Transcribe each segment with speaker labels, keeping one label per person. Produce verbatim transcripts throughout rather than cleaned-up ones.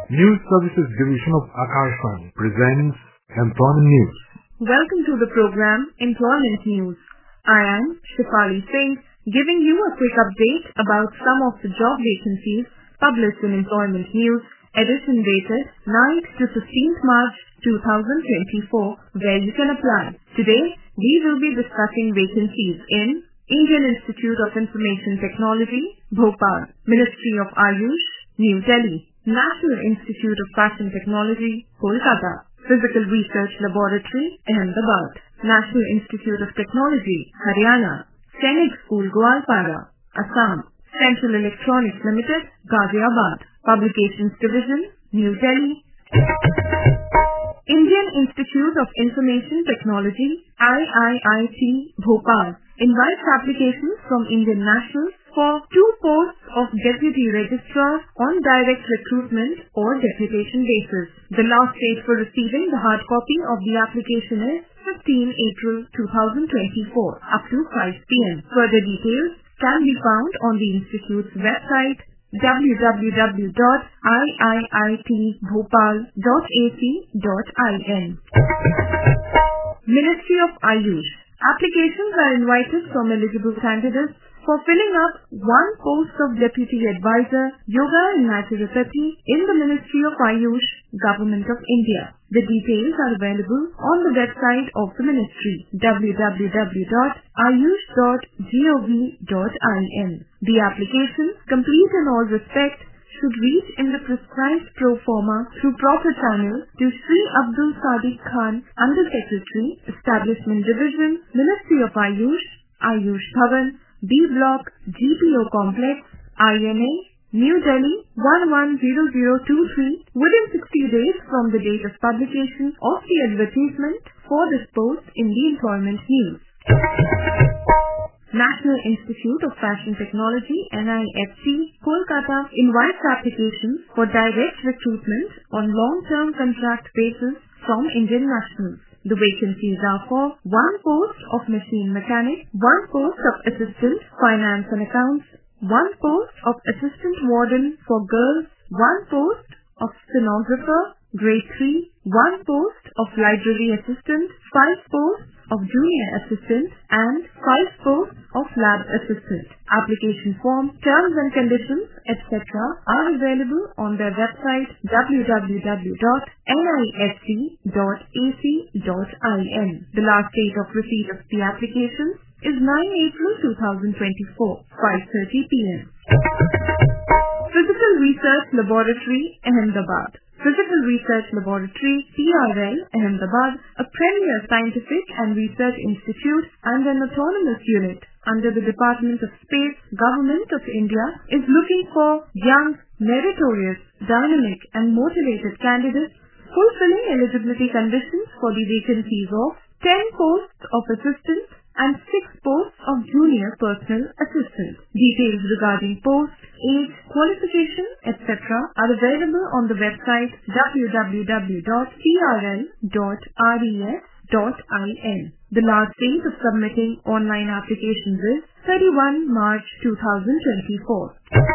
Speaker 1: News Services Division of Akashvani presents Employment News.
Speaker 2: Welcome to the program Employment News. I am Shifali Singh, giving you a quick update about some of the job vacancies published in Employment News, edition dated ninth to fifteenth March two thousand twenty-four, where you can apply. Today, we will be discussing vacancies in Indian Institute of Information Technology, Bhopal, Ministry of Ayush, New Delhi, National Institute of Fashion Technology, Kolkata, Physical Research Laboratory, Ahmedabad, National Institute of Technology, Haryana, Sainik School, Goalpara, Assam, Central Electronics Limited, Ghaziabad, Publications Division, New Delhi, Indian Institute of Information Technology, I I I T, Bhopal, invites applications from Indian nationals for two posts of Deputy Registrar on direct recruitment or deputation basis. The last date for receiving the hard copy of the application is fifteenth April two thousand twenty-four, up to five p m Further details can be found on the Institute's website w w w dot i i i t bhopal dot a c dot in. Ministry of Ayush. Applications are invited from eligible candidates for filling up one post of Deputy Advisor, Yoga and Naturopathy in the Ministry of Ayush, Government of India. The details are available on the website of the Ministry, w w w dot ayush dot gov dot in. The applications, complete in all respects, should reach in the prescribed pro forma through proper channel to Sri Abdul Sadiq Khan, Under Secretary, Establishment Division, Ministry of Ayush, Ayush Bhavan, B Block, G P O Complex, I N A, New Delhi one one zero zero two three within sixty days from the date of publication of the advertisement for this post in the Employment News. National Institute of Fashion Technology, N I F T, Kolkata invites applications for direct recruitment on long-term contract basis from Indian nationals. The vacancies are for one post of machine mechanic, one post of assistant finance and accounts, one post of assistant warden for girls, one post of stenographer, grade three, one post of library assistant, five posts of junior assistant, and five posts of lab assistant. Application form, terms and conditions, et cetera are available on their website w w w dot n i f t dot a c dot in. The last date of receipt of the applications is ninth April two thousand twenty-four, five thirty p m Physical Research Laboratory, Ahmedabad. Physical Research Laboratory, P R L, Ahmedabad, a premier scientific and research institute and an autonomous unit under the Department of Space, Government of India, is looking for young, meritorious, dynamic and motivated candidates fulfilling eligibility conditions for the vacancies of ten posts of assistant and six posts of junior personal assistant. Details regarding post, age, qualification, et cetera are available on the website w w w dot p r l dot res dot in. The last date of submitting online applications is thirty-first March two thousand twenty-four.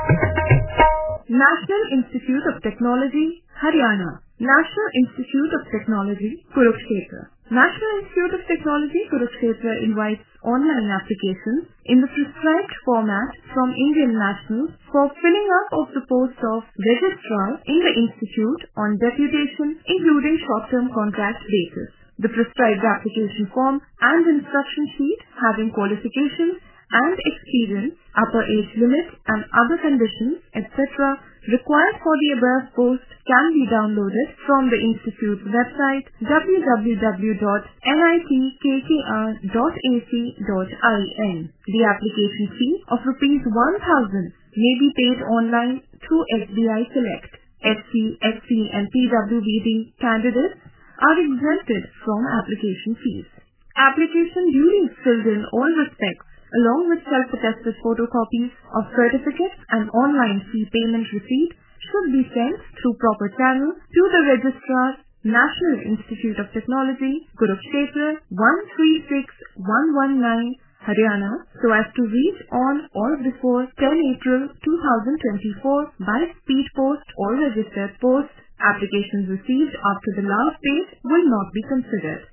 Speaker 2: National Institute of Technology, Haryana. National Institute of Technology, Kurukshetra. National Institute of Technology, Kurukshetra invites online applications in the prescribed format from Indian nationals for filling up of the post of registrar in the institute on deputation, including short-term contract basis. The prescribed application form and instruction sheet having qualifications and experience, upper age limit and other conditions, et cetera required for the above post can be downloaded from the Institute's website w w w dot n i t k k r dot a c dot in. The application fee of rupees one thousand may be paid online through S B I Select. S C, S C and P W B D candidates are exempted from application fees. Application duly filled in all respects along with self-attested photocopies of certificates and online fee payment receipt should be sent through proper channel to the Registrar, National Institute of Technology, Kurukshetra one three six one one nine, Haryana, so as to reach on or before tenth April two thousand twenty-four by speed post or registered post Applications received after the last date will not be considered.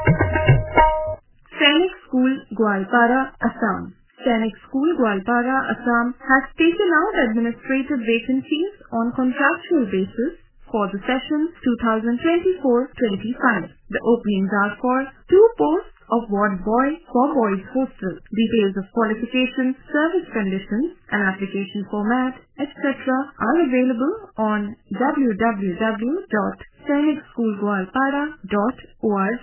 Speaker 2: Sainik School, Gwalpara, Assam. Sainik School, Gwalpara, Assam has taken out administrative vacancies on contractual basis for the session twenty twenty-four twenty-five. The openings are for two posts of ward boy for boys hostel. Details of qualification, service conditions, and application format, et cetera are available on w w w dot sainik school gwalpara dot org.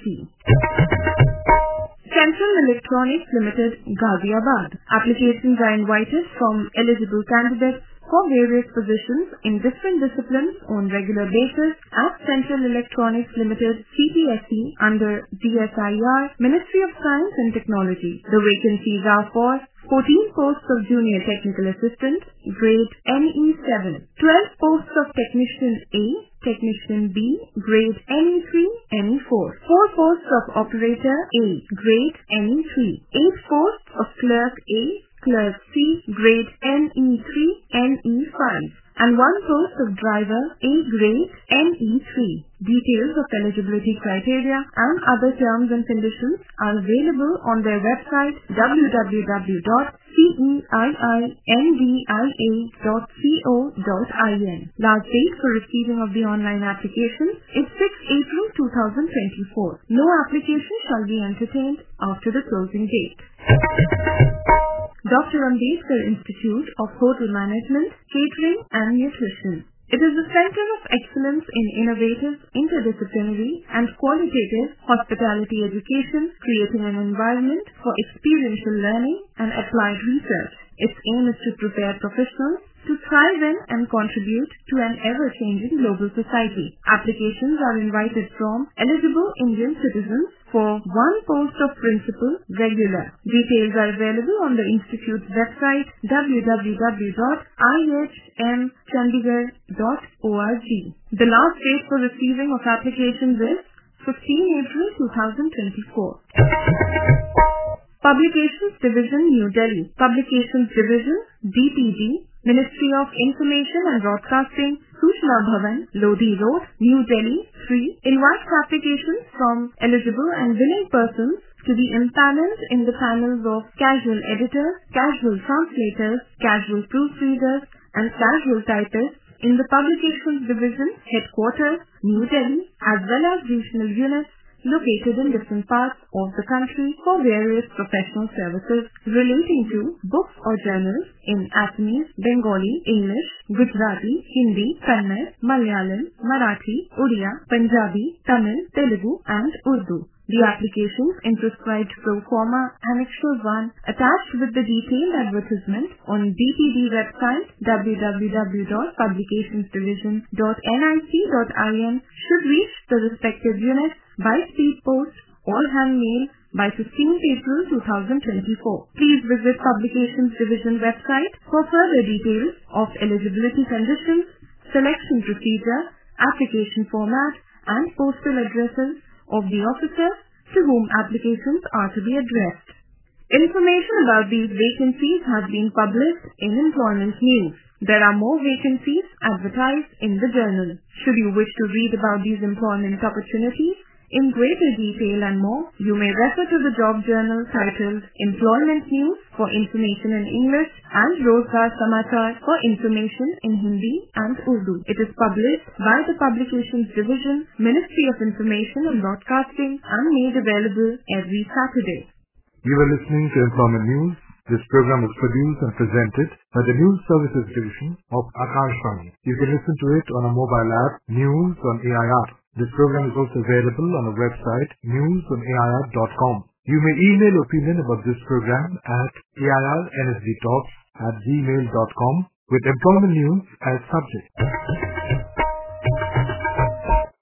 Speaker 2: Central Electronics Limited, Ghaziabad. Applications are invited from eligible candidates for various positions in different disciplines on regular basis at Central Electronics Limited, C P S E, under D S I R, Ministry of Science and Technology. The vacancies are for fourteen posts of Junior Technical Assistant, grade N E seven, twelve posts of Technician A, Technician B, grade N E three, N E four, four posts of Operator A, grade N E three, eight posts of Clerk A, Clerk C, grade N E three, N E five, and one post of Driver A, grade N E three. Details of eligibility criteria and other terms and conditions are available on their website w w w dot seiindia dot co dot in. Last date for receiving of the online applications is sixth April twenty twenty-four. No application shall be entertained after the closing date. Doctor Ambedkar Institute of Hotel Management, Catering and Nutrition. It is a center of excellence in innovative, interdisciplinary and qualitative hospitality education, creating an environment for experiential learning and applied research. Its aim is to prepare professionals to thrive in and contribute to an ever-changing global society. Applications are invited from eligible Indian citizens for one post of principal regular. Details are available on the Institute's website w w w dot i h m chandigarh dot org. The last date for receiving of applications is fifteenth April twenty twenty-four. Publications Division, New Delhi. Publications Division, D P D, Ministry of Information and Broadcasting, Suchna Bhavan, Lodi Road, New Delhi, three, invites applications from eligible and willing persons to be empaneled in the panels of casual editors, casual translators, casual proofreaders, and casual typists in the Publications Division, Headquarters, New Delhi, as well as regional units located in different parts of the country for various professional services relating to books or journals in Assamese, Bengali, English, Gujarati, Hindi, Kannada, Malayalam, Marathi, Odia, Punjabi, Tamil, Telugu, and Urdu. The applications in prescribed pro forma Annexure one attached with the detailed advertisement on D P D website w w w dot publications division dot n i c dot in should reach the respective units by speed post or hand mail by fifteenth April twenty twenty-four. Please visit Publications Division website for further details of eligibility conditions, selection procedure, application format, and postal addresses of the officer to whom applications are to be addressed. Information about these vacancies has been published in Employment News. There are more vacancies advertised in the journal. Should you wish to read about these employment opportunities in greater detail and more, you may refer to the job journal titled Employment News for information in English and Rozgar Samachar for information in Hindi and Urdu. It is published by the Publications Division, Ministry of Information and Broadcasting, and made available every Saturday.
Speaker 1: You are listening to Employment News. This program is produced and presented by the News Services Division of Akashvani. You can listen to it on a mobile app, News on A I R. This program is also available on our website, news on a i r dot com. You may email opinion about this program at a i r n s d talks at gmail dot com with employment news as subject.